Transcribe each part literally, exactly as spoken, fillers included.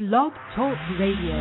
Blog Talk Radio.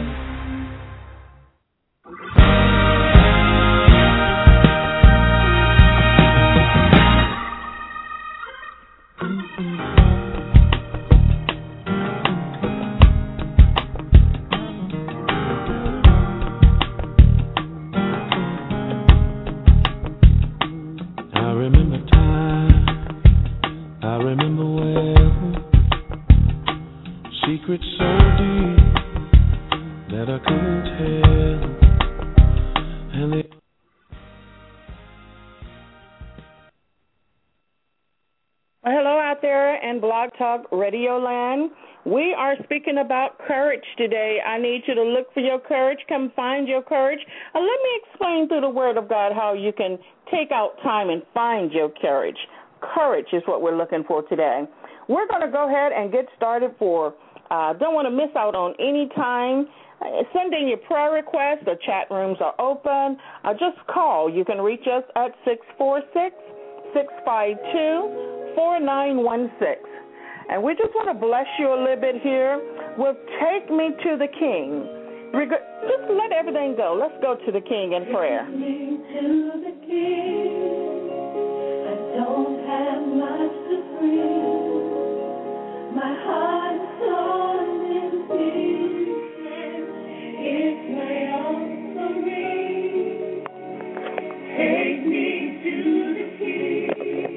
Talk Radio Land. We are speaking about courage today. I need you to look for your courage. Come find your courage. And let me explain through the Word of God how you can take out time and find your courage. Courage is what we're looking for today. We're going to go ahead and get started for, uh, don't want to miss out on any time. Uh, send in your prayer requests. The chat rooms are open. Uh, just call. You can reach us at six four six, six five two, four nine one six. And we just want to bless you a little bit here with Take Me to the King. Reg- just let everything go. Let's go to the King in prayer. Take me to the King. I don't have much to bring. My heart is torn in pieces. It's my offering. Take me to the King.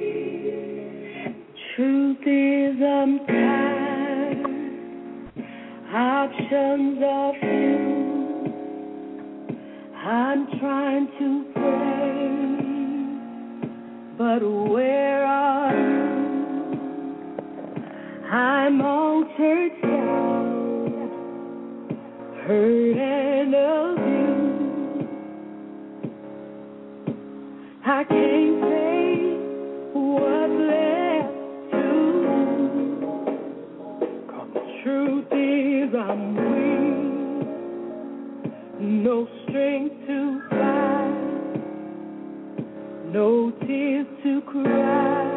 Truth is I'm tired, options are few. I'm trying to pray, but where are you? I'm all churched out, hurt and abused. I can't say what's left. Truth is I'm weak, no strength to fight, no tears to cry,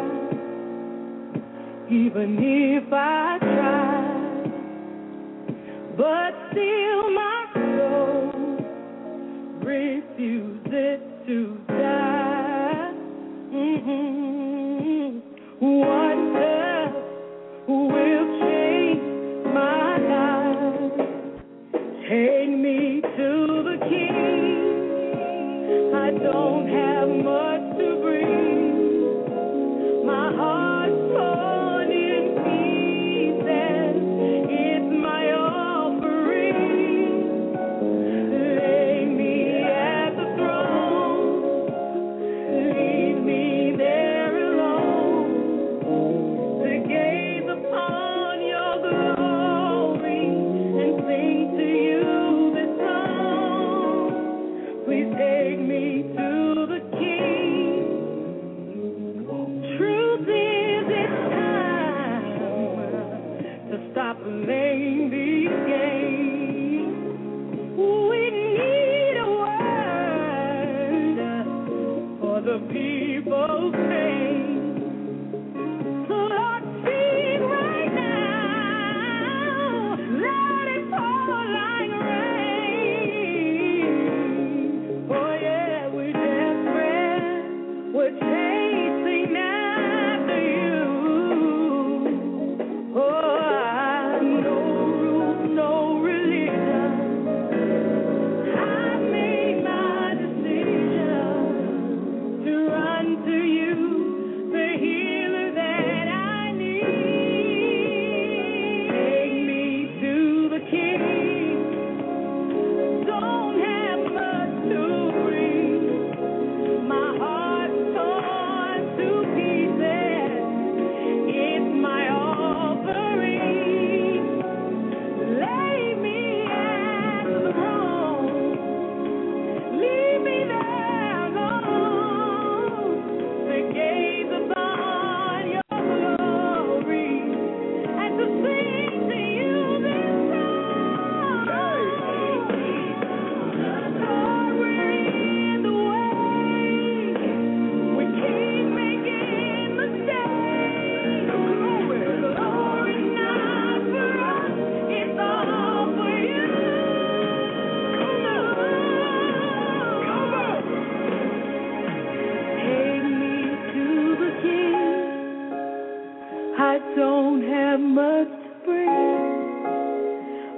even if I try, but still my soul refuses to die. Mm-hmm. What else will change my life? Take me to the King. I don't have much to bring. My heart's torn in pieces. It's my offering. Lay me at the throne. Leave me there alone to gaze upon your glory and sing to you this song. Please take me to the King. Truth is, it's time to stop playing these games. We need a word for the people's pain. So Lord, speak right now. Let it fall like rain. Oh yeah, we're desperate. We're chasing after you. Oh, I know room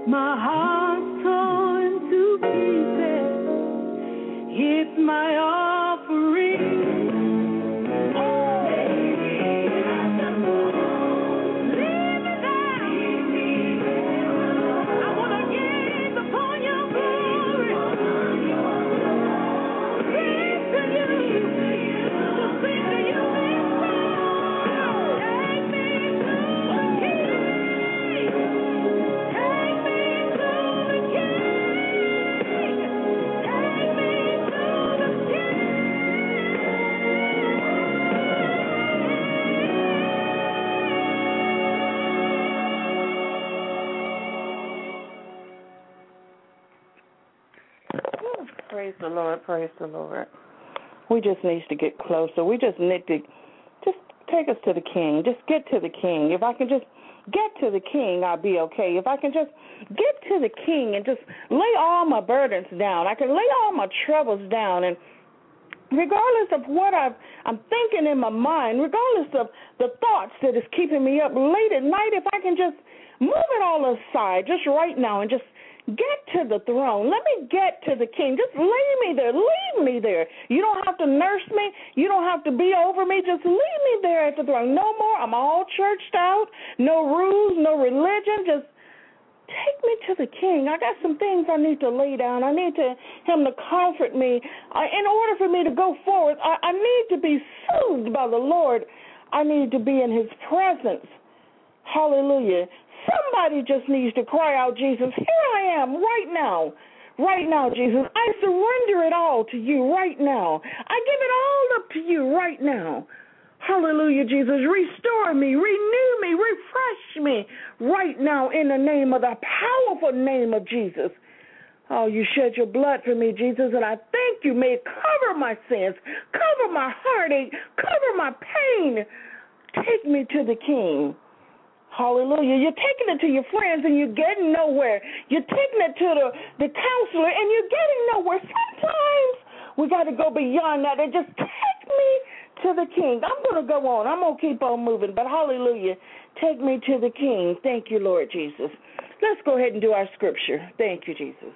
My heart's torn to pieces. It's my offering. Praise the Lord, praise the Lord. We just need to get closer. We just need to just take us to the King. Just get to the King. If I can just get to the King, I'll be okay. If I can just get to the King and just lay all my burdens down, I can lay all my troubles down, and regardless of what I've, I'm thinking in my mind, regardless of the thoughts that is keeping me up late at night, if I can just move it all aside just right now and just get to the throne. Let me get to the King. Just lay me there. Leave me there. You don't have to nurse me. You don't have to be over me. Just leave me there at the throne. No more. I'm all churched out. No rules, no religion. Just take me to the King. I got some things I need to lay down. I need to, him to comfort me. I, in order for me to go forward, I, I need to be soothed by the Lord. I need to be in his presence. Hallelujah. Somebody just needs to cry out, Jesus, here I am right now. Right now, Jesus. I surrender it all to you right now. I give it all up to you right now. Hallelujah, Jesus. Restore me, renew me, refresh me right now in the name of the powerful name of Jesus. Oh, you shed your blood for me, Jesus, and I thank you. May it cover my sins, cover my heartache, cover my pain. Take me to the King. Hallelujah. You're taking it to your friends and you're getting nowhere. You're taking it to the, the counselor and you're getting nowhere. Sometimes we got to go beyond that and just take me to the King. I'm going to go on. I'm going to keep on moving, but hallelujah. Take me to the King. Thank you, Lord Jesus. Let's go ahead and do our scripture. Thank you, Jesus.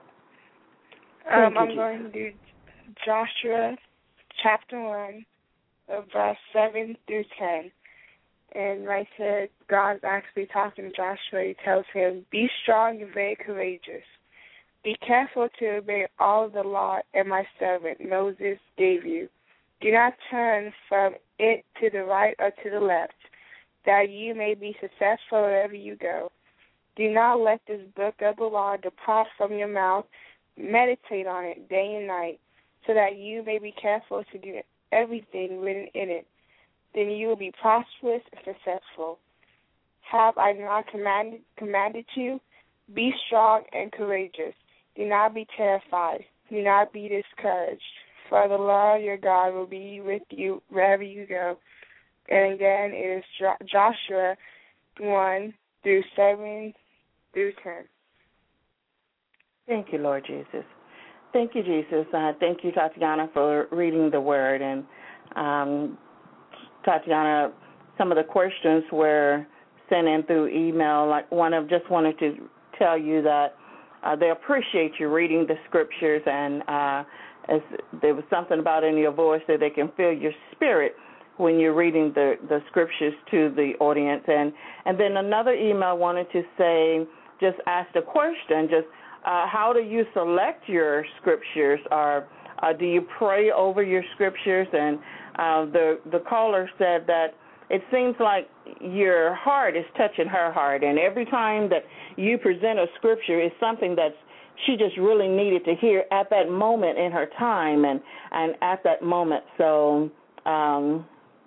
Um, you, I'm Jesus. going to do Joshua chapter one, verse seven through ten. And right here, God's actually talking to Joshua. He tells him, be strong and very courageous. Be careful to obey all the law and my servant Moses gave you. Do not turn from it to the right or to the left, that you may be successful wherever you go. Do not let this book of the law depart from your mouth. Meditate on it day and night, so that you may be careful to do everything written in it. Then you will be prosperous and successful. Have I not commanded, commanded you? Be strong and courageous. Do not be terrified. Do not be discouraged. For the Lord your God will be with you wherever you go. And again, it is Joshua one through seven through ten. Thank you, Lord Jesus. Thank you, Jesus. Uh, thank you, Tatiana, for reading the word. And um, Tatiana, some of the questions were sent in through email. Like one of just wanted to tell you that uh, they appreciate you reading the scriptures, and uh, as there was something about in your voice that they can feel your spirit when you're reading the, the scriptures to the audience. And, and then another email wanted to say, just asked a question, just uh, how do you select your scriptures, or uh, do you pray over your scriptures? And uh, the, the caller said that it seems like your heart is touching her heart, and every time that you present a scripture, it's something that's she just really needed to hear at that moment in her time and, and at that moment. So um,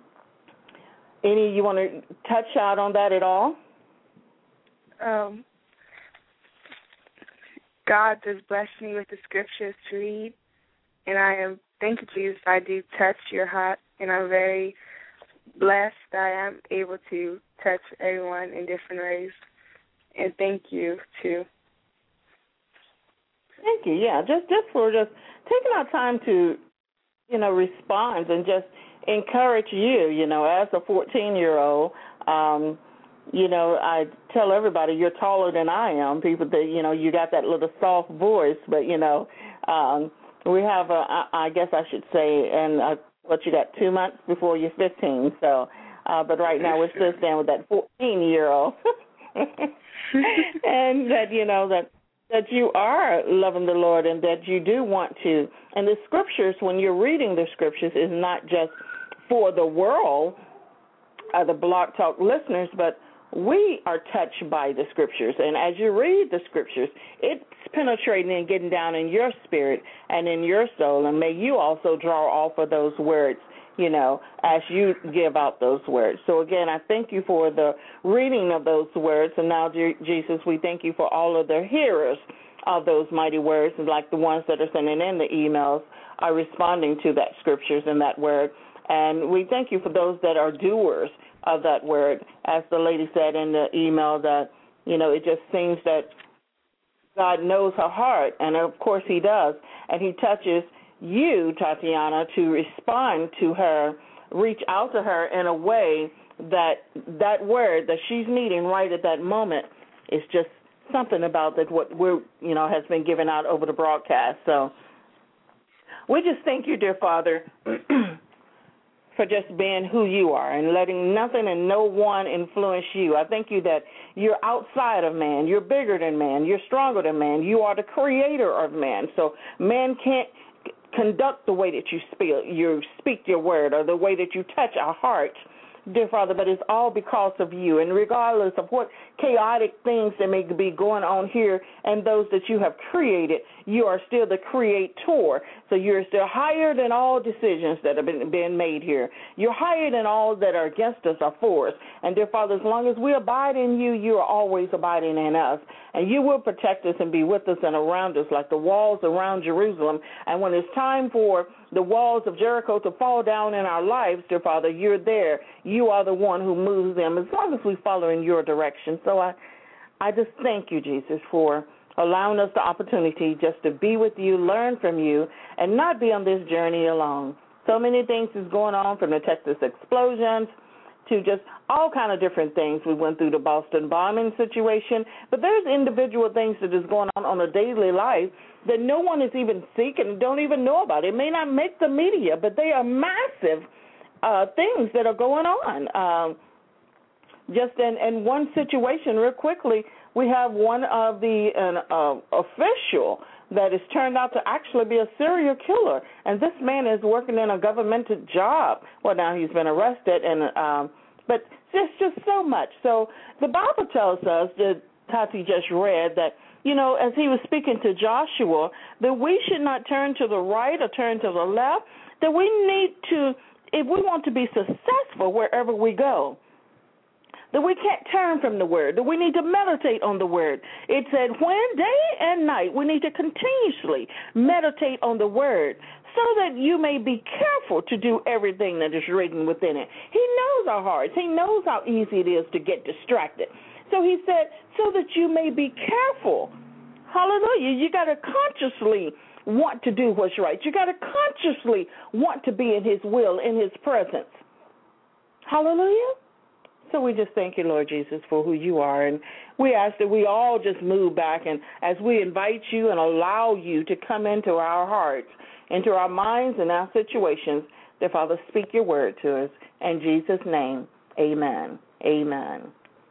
any you want to touch out on that at all? Um, God just blessed me with the scriptures to read, and I am, thank you, Jesus, I do touch your heart, and I'm very blessed that I am able to touch everyone in different ways, and thank you, too. Thank you. Yeah, just just for just taking our time to, you know, respond and just encourage you, you know, as a fourteen-year-old, um, you know, I tell everybody you're taller than I am. People that, you know, you got that little soft voice, but, you know, um, we have, a, I, I guess I should say, and uh, what, you got two months before you're fifteen. So, uh, but right now we're still staying with that fourteen-year-old. And that, you know, that that you are loving the Lord and that you do want to. And the scriptures, when you're reading the scriptures, is not just for the world, uh, the Blog Talk listeners, but we are touched by the scriptures. And as you read the scriptures, it's penetrating and getting down in your spirit and in your soul. And may you also draw off of those words, you know, as you give out those words. So, again, I thank you for the reading of those words. And now, dear Jesus, we thank you for all of the hearers of those mighty words, and like the ones that are sending in the emails are responding to that scriptures and that word. And we thank you for those that are doers of that word. As the lady said in the email, that, you know, it just seems that God knows her heart, and of course he does, and he touches you, Tatiana, to respond to her, reach out to her in a way that that word that she's needing right at that moment is just something about that what we're, you know, has been given out over the broadcast. So we just thank you, dear Father, for just being who you are and letting nothing and no one influence you. I thank you that you're outside of man. You're bigger than man. You're stronger than man. You are the creator of man. So man can't conduct the way that you speak, you speak your word, or the way that you touch our hearts, dear Father, but it's all because of you. And regardless of what chaotic things that may be going on here and those that you have created, you are still the creator. So you're still higher than all decisions that have been, been made here. You're higher than all that are against us or for us. And, dear Father, as long as we abide in you, you are always abiding in us. And you will protect us and be with us and around us like the walls around Jerusalem. And when it's time for the walls of Jericho to fall down in our lives, dear Father, you're there. You are the one who moves them as long as we follow in your direction. So I, I just thank you, Jesus, for allowing us the opportunity just to be with you, learn from you, and not be on this journey alone. So many things is going on, from the Texas explosions to just all kind of different things. We went through the Boston bombing situation, but there's individual things that is going on on a daily life that no one is even seeking and don't even know about. It may not make the media, but they are massive uh, things that are going on. Um, just in, in one situation, real quickly, we have one of the an uh, official that has turned out to actually be a serial killer, and this man is working in a governmental job. Well, now he's been arrested, and um, but there's just so much. So the Bible tells us that Tati just read that, you know, as he was speaking to Joshua, that we should not turn to the right or turn to the left, that we need to, if we want to be successful wherever we go, that we can't turn from the word, that we need to meditate on the word. It said when day and night we need to continuously meditate on the word so that you may be careful to do everything that is written within it. He knows our hearts. He knows how easy it is to get distracted. So he said, so that you may be careful. Hallelujah. You got to consciously want to do what's right. You got to consciously want to be in his will, in his presence. Hallelujah. So we just thank you, Lord Jesus, for who you are. And we ask that we all just move back, and as we invite you and allow you to come into our hearts, into our minds and our situations, that, Father, speak your word to us. In Jesus' name, amen. Amen.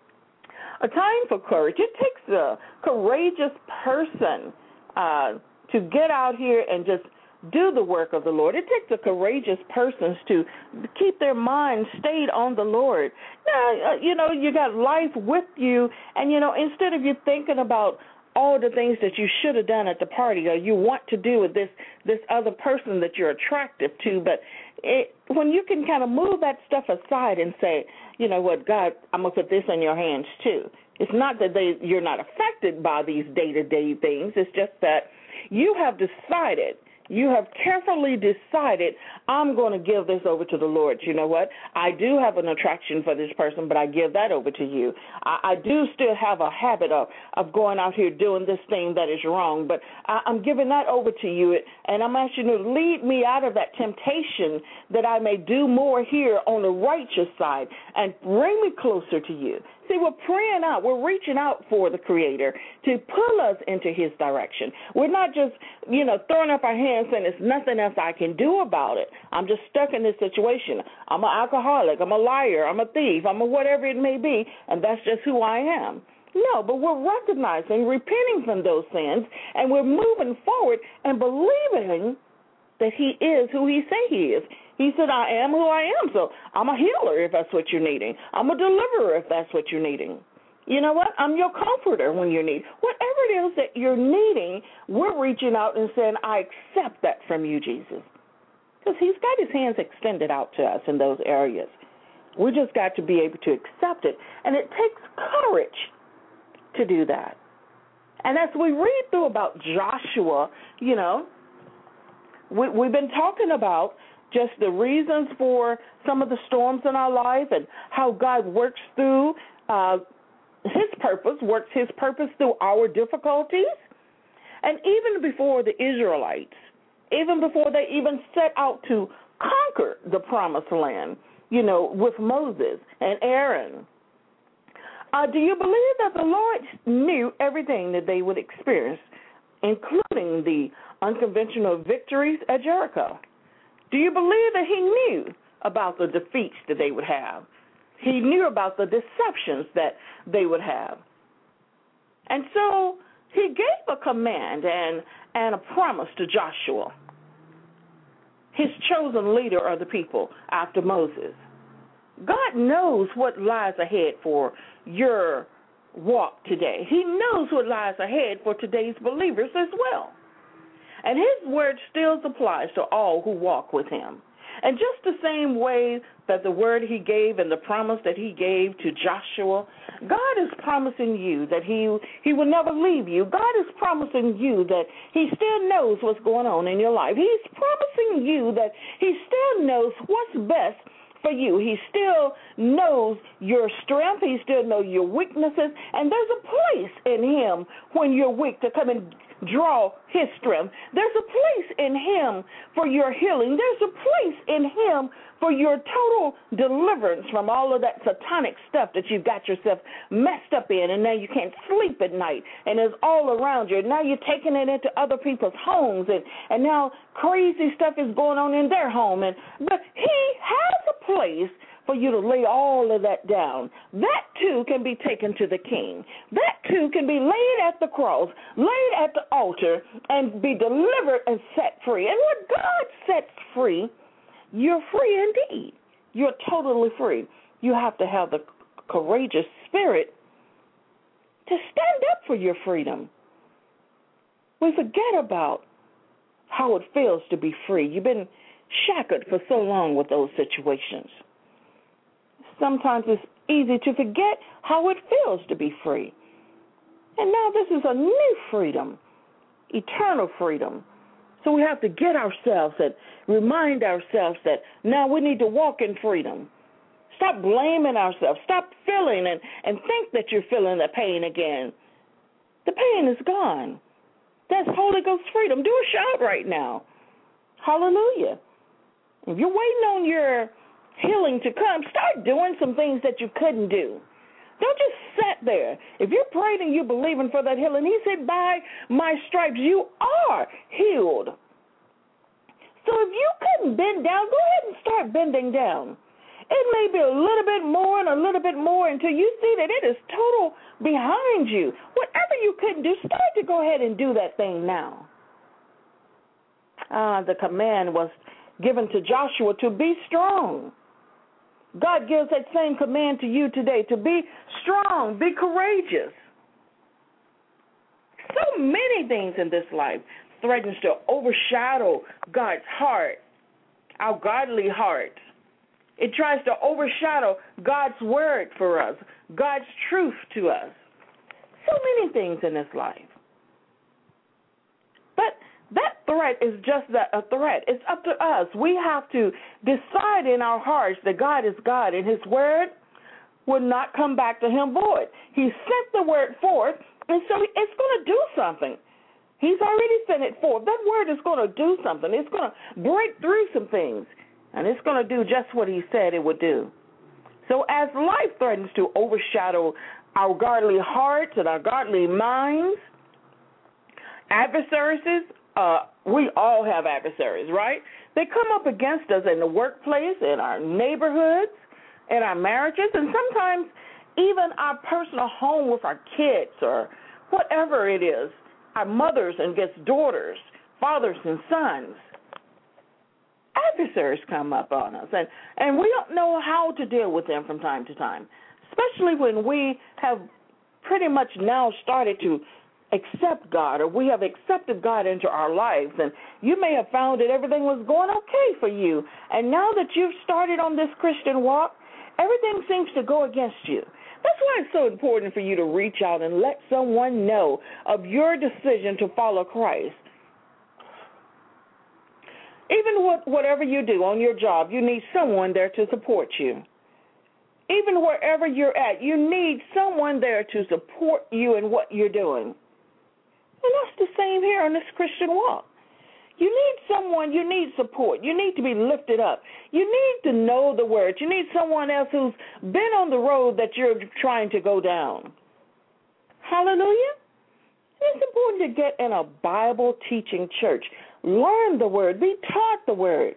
A time for courage. It takes a courageous person uh, to get out here and just do the work of the Lord. It takes a courageous person to keep their mind stayed on the Lord. Now, uh, you know, you got life with you, and, you know, instead of you thinking about all the things that you should have done at the party or you want to do with this, this other person that you're attractive to, but it, when you can kind of move that stuff aside and say, you know what, God, I'm going to put this in your hands too. It's not that they you're not affected by these day-to-day things. It's just that you have decided, you have carefully decided, I'm going to give this over to the Lord. You know what? I do have an attraction for this person, but I give that over to you. I, I do still have a habit of, of going out here doing this thing that is wrong, but I, I'm giving that over to you, and I'm asking you to lead me out of that temptation that I may do more here on the righteous side and bring me closer to you. See, we're praying out. We're reaching out for the Creator to pull us into His direction. We're not just, you know, throwing up our hands saying there's nothing else I can do about it. I'm just stuck in this situation. I'm an alcoholic. I'm a liar. I'm a thief. I'm a whatever it may be, and that's just who I am. No, but we're recognizing, repenting from those sins, and we're moving forward and believing that He is who He say He is. He said, I am who I am, so I'm a healer if that's what you're needing. I'm a deliverer if that's what you're needing. You know what? I'm your comforter when you need. Whatever it is that you're needing, we're reaching out and saying, I accept that from you, Jesus. Because He's got His hands extended out to us in those areas. We just got to be able to accept it. And it takes courage to do that. And as we read through about Joshua, you know, we, we've been talking about just the reasons for some of the storms in our life and how God works through uh, His purpose, works His purpose through our difficulties. And even before the Israelites, even before they even set out to conquer the promised land, you know, with Moses and Aaron, uh, do you believe that the Lord knew everything that they would experience, including the unconventional victories at Jericho? Do you believe that He knew about the defeats that they would have? He knew about the deceptions that they would have. And so He gave a command and, and a promise to Joshua, His chosen leader of the people after Moses. God knows what lies ahead for your walk today. He knows what lies ahead for today's believers as well. And His word still applies to all who walk with Him. And just the same way that the word He gave and the promise that He gave to Joshua, God is promising you that He He will never leave you. God is promising you that He still knows what's going on in your life. He's promising you that He still knows what's best for you. He still knows your strength. He still knows your weaknesses. And there's a place in Him when you're weak to come and draw His strength. There's a place in Him for your healing. There's a place in Him for your total deliverance from all of that satanic stuff that you've got yourself messed up in, and now you can't sleep at night, and it's all around you. Now you're taking it into other people's homes, and, and now crazy stuff is going on in their home. And but He has a place for you to lay all of that down. That, too, can be taken to the King. That, too, can be laid at the cross, laid at the altar, and be delivered and set free. And when God sets free, you're free indeed. You're totally free. You have to have the courageous spirit to stand up for your freedom. We forget about how it feels to be free. You've been shackled for so long with those situations. Sometimes it's easy to forget how it feels to be free. And now this is a new freedom, eternal freedom. So we have to get ourselves and remind ourselves that now we need to walk in freedom. Stop blaming ourselves. Stop feeling and, and think that you're feeling the pain again. The pain is gone. That's Holy Ghost freedom. Do a shout right now. Hallelujah. If you're waiting on your healing to come, start doing some things that you couldn't do. Don't just sit there. If you're praying and you're believing for that healing, He said, by my stripes you are healed. So if you couldn't bend down, go ahead and start bending down. It may be a little bit more and a little bit more until you see that it is total behind you. Whatever you couldn't do, start to go ahead and do that thing now. Uh, the command was given to Joshua to be strong. God gives that same command to you today, to be strong, be courageous. So many things in this life threatens to overshadow God's heart, our godly heart. It tries to overshadow God's word for us, God's truth to us. So many things in this life. But that threat is just that, a threat. It's up to us. We have to decide in our hearts that God is God, and His word will not come back to Him void. He sent the word forth, and so it's going to do something. He's already sent it forth. That word is going to do something. It's going to break through some things, and it's going to do just what He said it would do. So as life threatens to overshadow our godly hearts and our godly minds, adversaries, uh, we all have adversaries, right? They come up against us in the workplace, in our neighborhoods, in our marriages, and sometimes even our personal home with our kids or whatever it is, our mothers and against daughters, fathers and sons. Adversaries come up on us, and, and we don't know how to deal with them from time to time, especially when we have pretty much now started to accept God, or we have accepted God into our lives, and you may have found that everything was going okay for you, and now that you've started on this Christian walk, everything seems to go against you. That's why it's so important for you to reach out and let someone know of your decision to follow Christ. Even what, whatever you do on your job, you need someone there to support you. Even wherever you're at, you need someone there to support you in what you're doing. And that's the same here on this Christian walk. You need someone, you need support. You need to be lifted up. You need to know the word. You need someone else who's been on the road that you're trying to go down. Hallelujah. It's important to get in a Bible-teaching church. Learn the word. Be taught the word.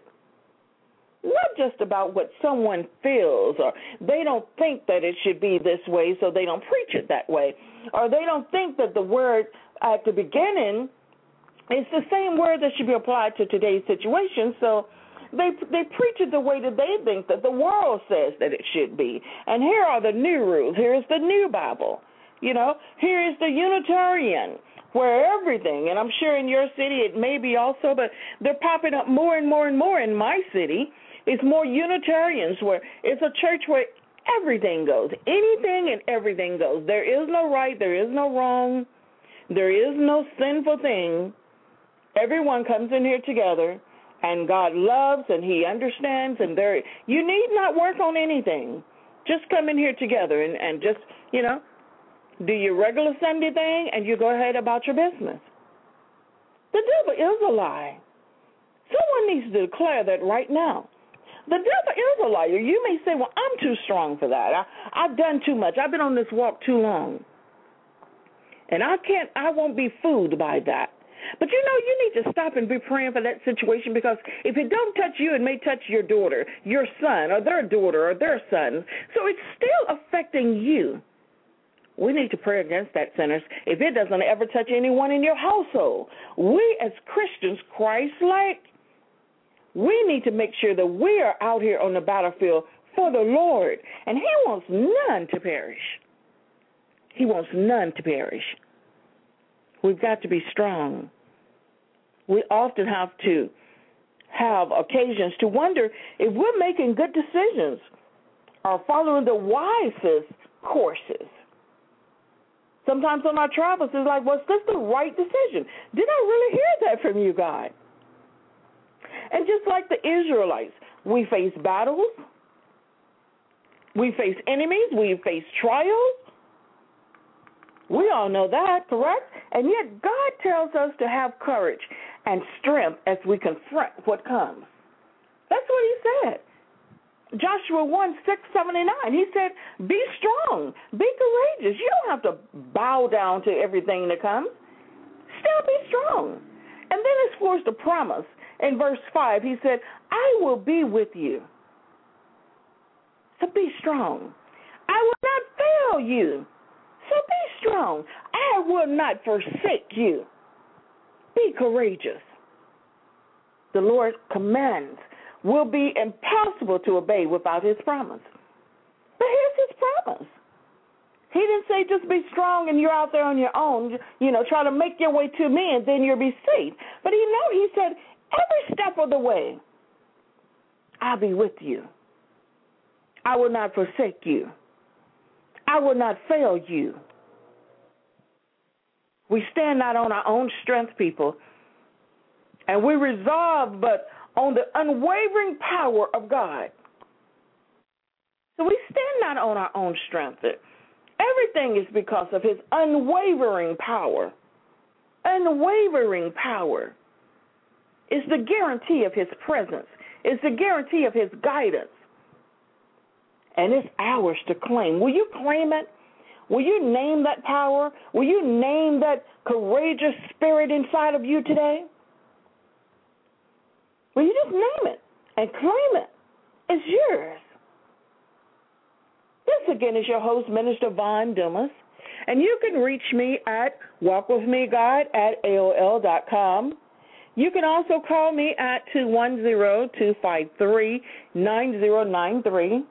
Not just about what someone feels, or they don't think that it should be this way, so they don't preach it that way. Or they don't think that the word at the beginning is the same word that should be applied to today's situation, so they they preach it the way that they think that the world says that it should be. And here are the new rules. Here is the new Bible. You know, here is the Unitarian, where everything, and I'm sure in your city it may be also, but they're popping up more and more and more in my city. It's more Unitarians, where it's a church where everything goes. Anything and everything goes. There is no right, there is no wrong, there is no sinful thing. Everyone comes in here together, and God loves and he understands, and there you need not work on anything. Just come in here together and, and just, you know, do your regular Sunday thing, and you go ahead about your business. The devil is a lie. Someone needs to declare that right now. The devil is a liar. You may say, well, I'm too strong for that. I, I've done too much. I've been on this walk too long. And I can't, I won't be fooled by that. But, you know, you need to stop and be praying for that situation, because if it don't touch you, it may touch your daughter, your son, or their daughter, or their son. So it's still affecting you. We need to pray against that, sinners, if it doesn't ever touch anyone in your household. We as Christians, Christ-like, we need to make sure that we are out here on the battlefield for the Lord. And he wants none to perish. He wants none to perish. We've got to be strong. We often have to have occasions to wonder if we're making good decisions or following the wisest courses. Sometimes on our travels, it's like, was this the right decision? Did I really hear that from you, God? And just like the Israelites, we face battles, we face enemies, we face trials. We all know that, correct? And yet God tells us to have courage and strength as we confront what comes. That's what he said. Joshua one, six, seven, and nine, he said, be strong, be courageous. You don't have to bow down to everything that comes. Still be strong. And then as far as the promise, in verse five, he said, I will be with you. So be strong. I will not fail you. So be strong. I will not forsake you. Be courageous. The Lord commands will be impossible to obey without his promise. But here's his promise. He didn't say just be strong and you're out there on your own, you know, try to make your way to me and then you'll be safe. But he know he said every step of the way, I'll be with you. I will not forsake you. I will not fail you. We stand not on our own strength, people, and we resolve but on the unwavering power of God. So we stand not on our own strength. Everything is because of his unwavering power. Unwavering power is the guarantee of his presence. It's the guarantee of his guidance. and it's ours to claim. Will you claim it? Will you name that power? Will you name that courageous spirit inside of you today? Will you just name it and claim it? It's yours. This again is your host, Minister Vaughn Dumas, and you can reach me at walkwithmegod at A O L dot com. You can also call me at two one zero, two five three, nine zero nine three.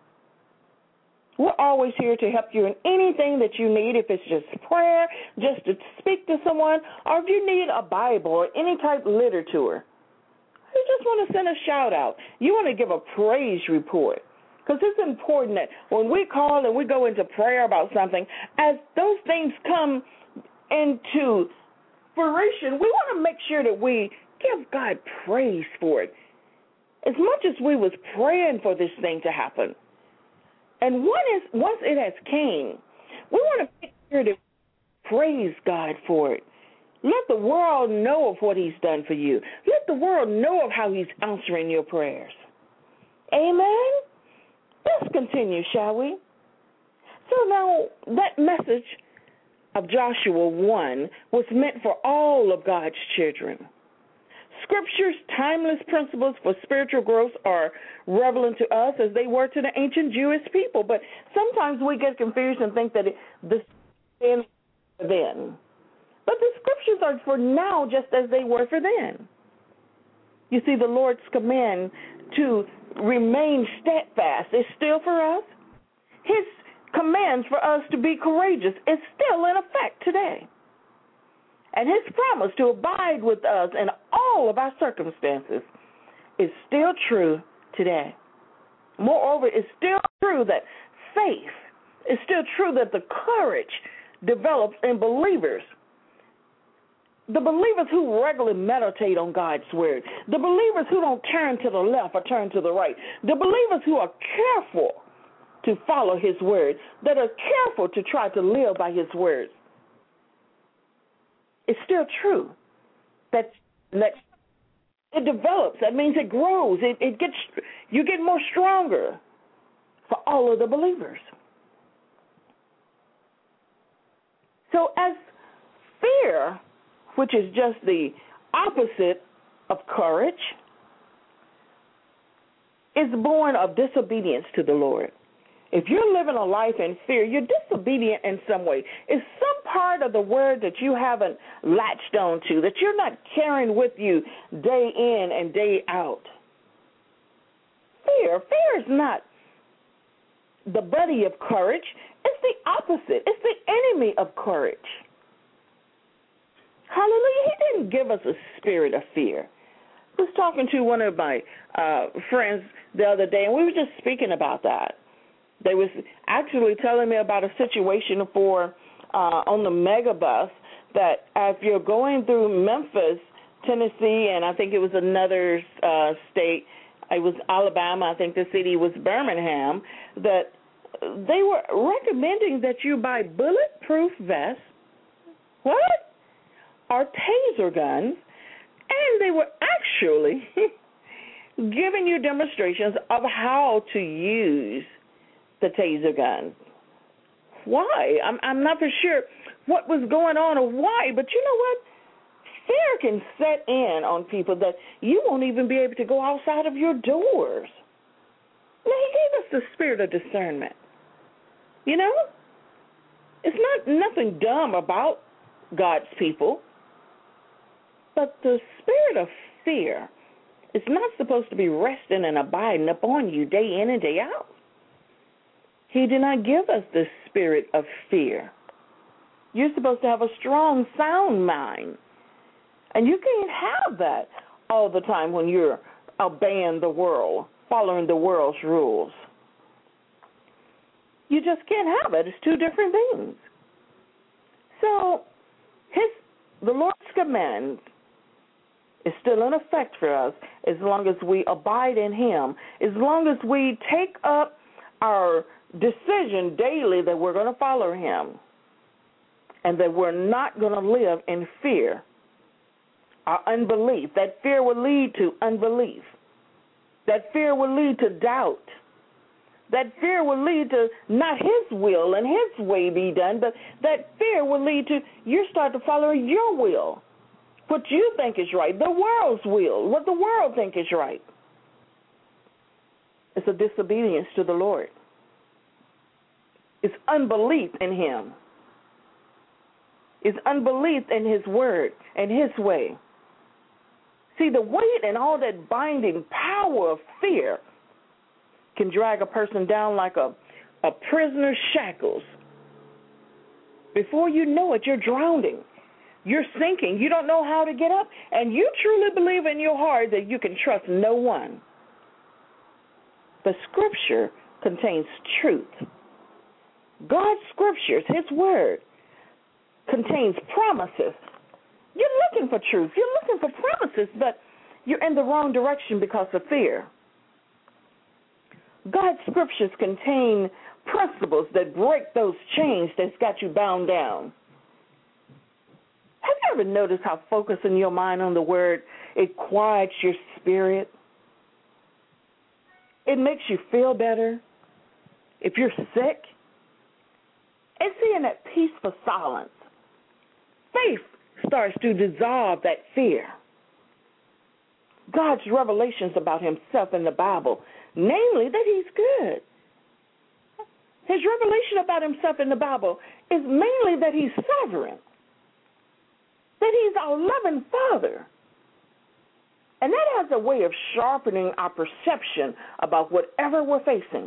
We're always here to help you in anything that you need, if it's just prayer, just to speak to someone, or if you need a Bible or any type of literature. You just want to send a shout-out. You want to give a praise report, because it's important that when we call and we go into prayer about something, as those things come into fruition, we want to make sure that we give God praise for it. As much as we was praying for this thing to happen, and once, once it has came, we want to make sure to praise God for it. Let the world know of what he's done for you. Let the world know of how he's answering your prayers. Amen? Let's continue, shall we? So now that message of Joshua one was meant for all of God's children. Scripture's timeless principles for spiritual growth are relevant to us as they were to the ancient Jewish people. But sometimes we get confused and think that it, this is then. But the scriptures are for now just as they were for then. You see, the Lord's command to remain steadfast is still for us. His commands for us to be courageous is still in effect today. And his promise to abide with us in all of our circumstances is still true today. Moreover, it's still true that faith, it's still true that the courage develops in believers. The believers who regularly meditate on God's word. The believers who don't turn to the left or turn to the right. The believers who are careful to follow his word, that are careful to try to live by his words. It's still true that, that it develops. That means it grows. It, it gets, you get more stronger for all of the believers. So as fear, which is just the opposite of courage, is born of disobedience to the Lord. If you're living a life in fear, you're disobedient in some way. It's some part of the word that you haven't latched on to, that you're not carrying with you day in and day out. Fear. Fear is not the buddy of courage. It's the opposite. It's the enemy of courage. Hallelujah. He didn't give us a spirit of fear. I was talking to one of my uh, friends the other day, and we were just speaking about that. They was actually telling me about a situation for uh, on the megabus that if you're going through Memphis, Tennessee, and I think it was another uh, state, it was Alabama, I think the city was Birmingham, that they were recommending that you buy bulletproof vests, what? Or taser guns, and they were actually giving you demonstrations of how to use the taser gun. Why? I'm, I'm not for sure what was going on or why, but you know what? Fear can set in on people that you won't even be able to go outside of your doors. Now, he gave us the spirit of discernment. You know? It's not nothing dumb about God's people, but the spirit of fear is not supposed to be resting and abiding upon you day in and day out. He did not give us the spirit of fear. You're supposed to have a strong, sound mind. And you can't have that all the time when you're obeying the world, following the world's rules. You just can't have it. It's two different things. So his, the Lord's command is still in effect for us as long as we abide in him, as long as we take up our decision daily that we're going to follow him and that we're not going to live in fear or unbelief. That fear will lead to unbelief. That fear will lead to doubt. That fear will lead to not his will and his way be done, but that fear will lead to you start to follow your will, what you think is right, the world's will, what the world think is right. It's a disobedience to the Lord. It's unbelief in him. It's unbelief in his word and his way. See, the weight and all that binding power of fear can drag a person down like a, a prisoner's shackles. Before you know it, you're drowning. You're sinking. You don't know how to get up. And you truly believe in your heart that you can trust no one. The Scripture contains truth. God's Scriptures, his word, contains promises. You're looking for truth. You're looking for promises, but you're in the wrong direction because of fear. God's Scriptures contain principles that break those chains that's got you bound down. Have you ever noticed how focusing your mind on the word, it quiets your spirit? It makes you feel better if you're sick. And see, in that peaceful silence, faith starts to dissolve that fear. God's revelations about himself in the Bible, namely that he's good. His revelation about himself in the Bible is mainly that he's sovereign, that he's our loving Father. And that has a way of sharpening our perception about whatever we're facing.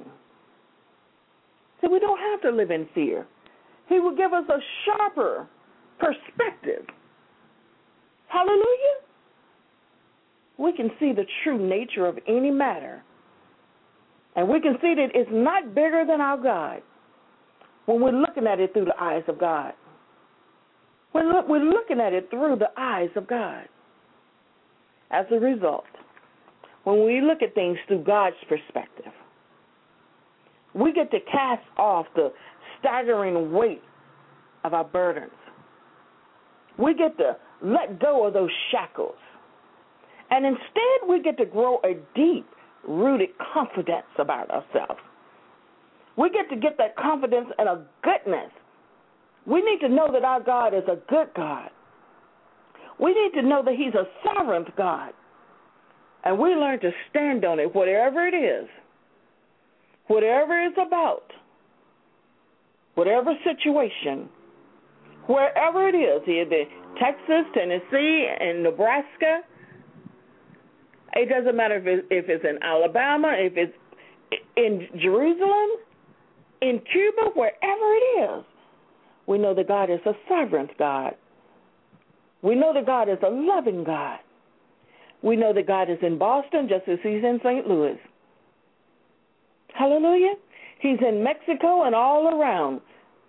So we don't have to live in fear. He will give us a sharper perspective. Hallelujah. We can see the true nature of any matter. And we can see that it's not bigger than our God when we're looking at it through the eyes of God. We're, look, we're looking at it through the eyes of God. As a result, when we look at things through God's perspective, we get to cast off the staggering weight of our burdens. We get to let go of those shackles. And instead, we get to grow a deep-rooted confidence about ourselves. We get to get that confidence and a goodness. We need to know that our God is a good God. We need to know that he's a sovereign God. And we learn to stand on it, whatever it is, whatever it's about, whatever situation, wherever it is, either Texas, Tennessee, and Nebraska. It doesn't matter if, it, if it's in Alabama, if it's in Jerusalem, in Cuba, wherever it is. We know that God is a sovereign God. We know that God is a loving God. We know that God is in Boston just as he's in Saint Louis. Hallelujah. He's in Mexico and all around.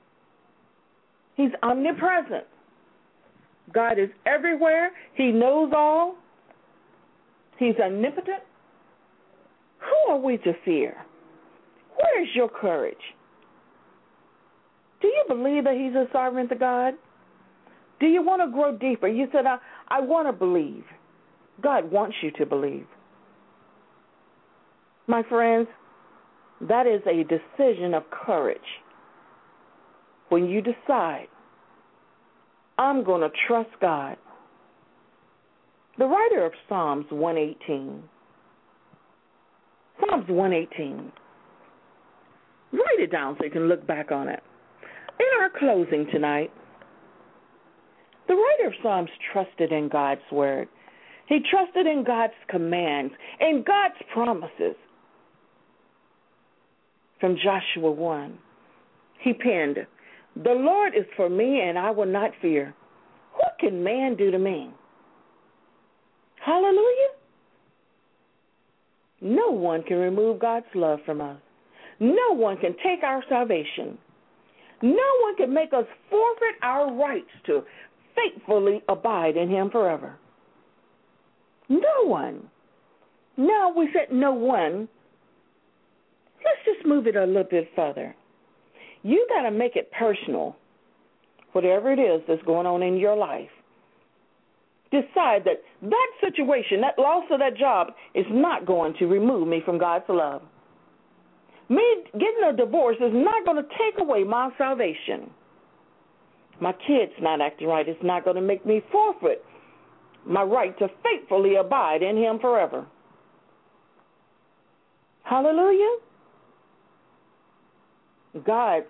He's omnipresent. God is everywhere. He knows all. He's omnipotent. Who are we to fear? Where is your courage? Do you believe that he's a sovereign God? Do you want to grow deeper? You said, I, I want to believe. God wants you to believe. My friends, that is a decision of courage. When you decide, I'm going to trust God. The writer of Psalms one eighteen, Psalms one eighteen, write it down so you can look back on it. In our closing tonight, the writer of Psalms trusted in God's word. He trusted in God's commands and God's promises. From Joshua one, he penned, the Lord is for me and I will not fear. What can man do to me? Hallelujah. No one can remove God's love from us. No one can take our salvation. No one can make us forfeit our rights to faithfully abide in him forever. No one. Now we said no one. Let's just move it a little bit further. You got to make it personal, whatever it is that's going on in your life. Decide that that situation, that loss of that job, is not going to remove me from God's love. Me getting a divorce is not going to take away my salvation. My kid's not acting right. It's not going to make me forfeit my right to faithfully abide in him forever. Hallelujah. God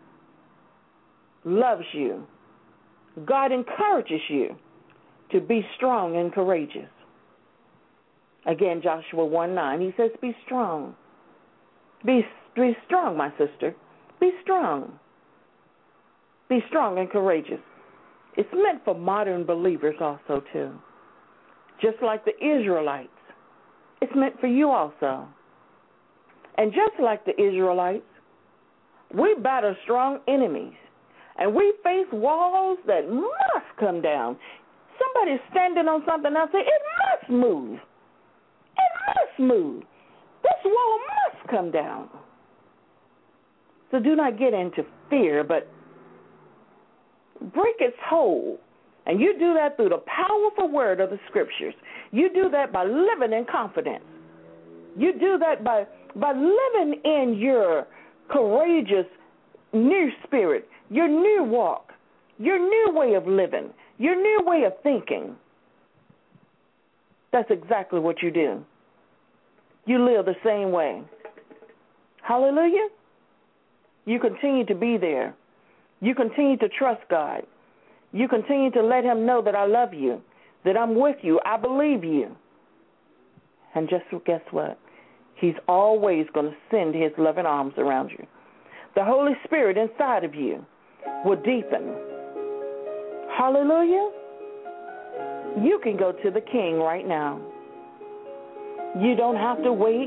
loves you. God encourages you to be strong and courageous. Again, Joshua one nine, he says, be strong. Be, be strong, my sister. Be strong. Be strong and courageous. It's meant for modern believers also, too. Just like the Israelites, it's meant for you also. And just like the Israelites, we battle strong enemies, and we face walls that must come down. Somebody's standing on something else, say, it must move. It must move. This wall must come down. So do not get into fear, but break its hold. And you do that through the powerful word of the Scriptures. You do that by living in confidence. You do that by, by living in your courageous new spirit, your new walk, your new way of living, your new way of thinking. That's exactly what you do. You live the same way. Hallelujah. You continue to be there. You continue to trust God. You continue to let him know that I love you, that I'm with you, I believe you. And just guess what? He's always going to send his loving arms around you. The Holy Spirit inside of you will deepen. Hallelujah. You can go to the King right now. You don't have to wait.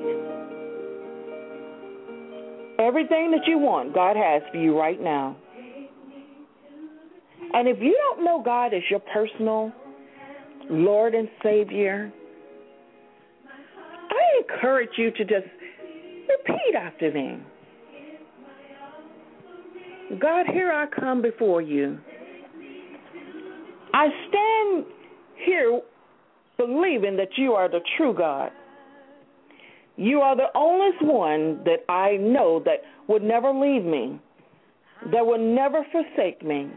Everything that you want, God has for you right now. And if you don't know God as your personal Lord and Savior, I encourage you to just repeat after me. God, here I come before you. I stand here believing that you are the true God. You are the only one that I know that would never leave me, that would never forsake me.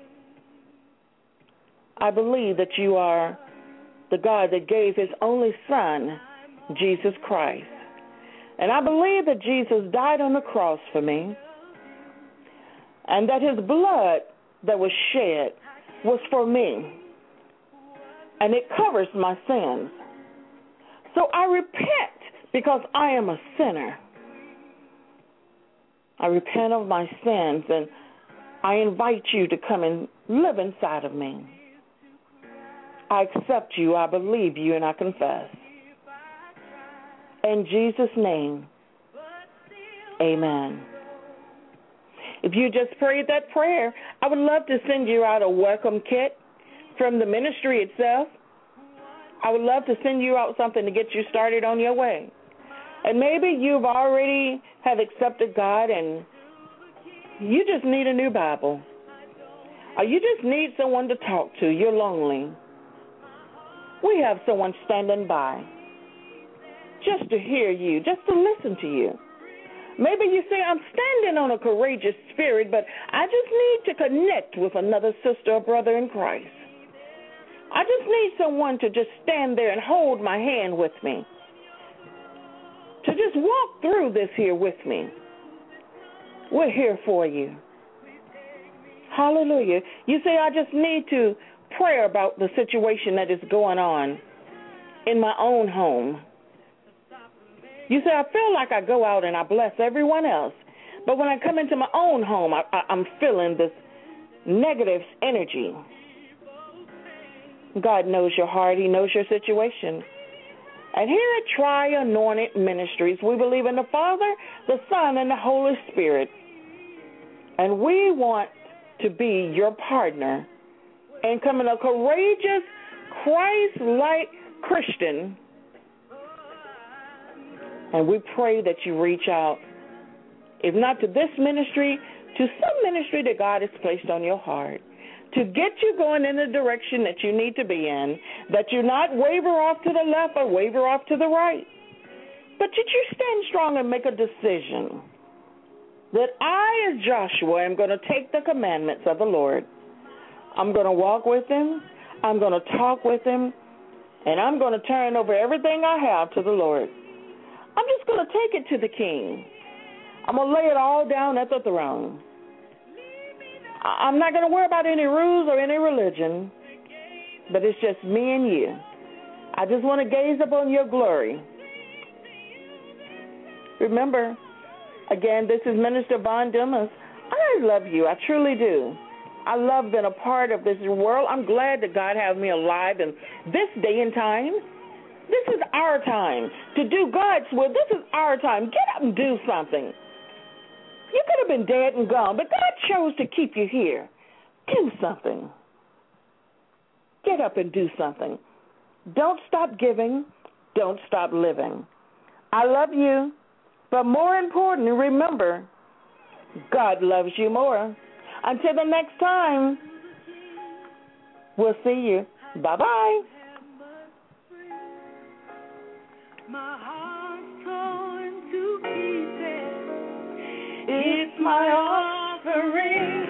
I believe that you are the God that gave his only Son, Jesus Christ. And I believe that Jesus died on the cross for me, and that his blood that was shed was for me, and it covers my sins. So I repent because I am a sinner. I repent of my sins, and I invite you to come and live inside of me. I accept you, I believe you, and I confess. In Jesus' name, amen. If you just prayed that prayer, I would love to send you out a welcome kit from the ministry itself. I would love to send you out something to get you started on your way. And maybe you've already have accepted God and you just need a new Bible. Or you just need someone to talk to. You're lonely. We have someone standing by just to hear you, just to listen to you. Maybe you say, I'm standing on a courageous spirit, but I just need to connect with another sister or brother in Christ. I just need someone to just stand there and hold my hand with me, to just walk through this here with me. We're here for you. Hallelujah. You say, I just need to pray about the situation that is going on in my own home. You say, I feel like I go out and I bless everyone else, but when I come into my own home, I, I, I'm feeling this negative energy. God knows your heart. He knows your situation. And here at Tri-Anointed Ministries, we believe in the Father, the Son, and the Holy Spirit. And we want to be your partner in becoming a courageous, Christ-like Christian. And we pray that you reach out, if not to this ministry, to some ministry that God has placed on your heart, to get you going in the direction that you need to be in, that you not waver off to the left or waver off to the right, but that you stand strong and make a decision that I, as Joshua, am going to take the commandments of the Lord. I'm going to walk with him. I'm going to talk with him. And I'm going to turn over everything I have to the Lord. I'm just going to take it to the King. I'm going to lay it all down at the throne. I'm not going to worry about any rules or any religion, but it's just me and you. I just want to gaze upon your glory. Remember, again, this is Minister Von Dumas. I love you. I truly do. I love being a part of this world. I'm glad that God has me alive in this day and time. This is our time to do God's will. This is our time. Get up and do something. You could have been dead and gone, but God chose to keep you here. Do something. Get up and do something. Don't stop giving. Don't stop living. I love you, but more important, remember, God loves you more. Until the next time, we'll see you. Bye-bye. My heart's torn to pieces. It's my offering.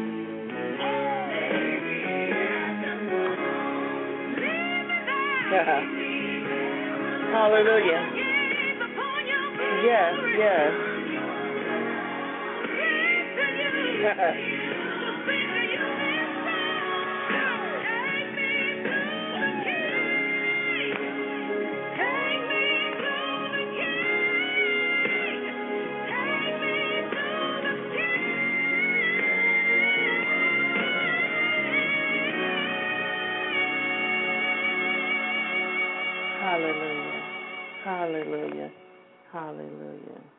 Hallelujah. Yes, yes. Hallelujah. Hallelujah. Hallelujah.